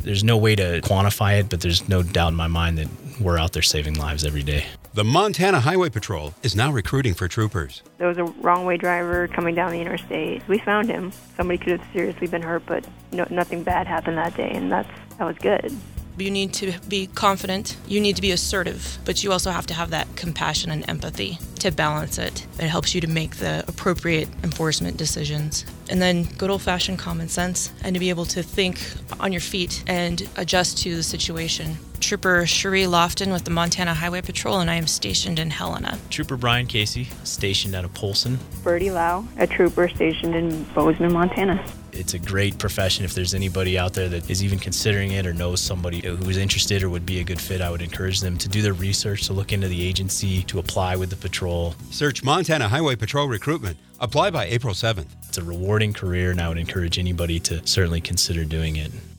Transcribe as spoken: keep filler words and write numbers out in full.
There's no way to quantify it, but there's no doubt in my mind that we're out there saving lives every day. The Montana Highway Patrol is now recruiting for troopers. There was a wrong-way driver coming down the interstate. We found him. Somebody could have seriously been hurt, but no, nothing bad happened that day, and that's that was good. You need to be confident, you need to be assertive, but you also have to have that compassion and empathy to balance it. It helps you to make the appropriate enforcement decisions. And then good old-fashioned common sense and to be able to think on your feet and adjust to the situation. Trooper Cherie Lofton with the Montana Highway Patrol, and I am stationed in Helena. Trooper Brian Casey, stationed out of Polson. Birdie Lau, a trooper stationed in Bozeman, Montana. It's a great profession. If there's anybody out there that is even considering it or knows somebody who's interested or would be a good fit, I would encourage them to do their research, to look into the agency, to apply with the patrol. Search Montana Highway Patrol Recruitment. Apply by April seventh. It's a rewarding career, and I would encourage anybody to certainly consider doing it.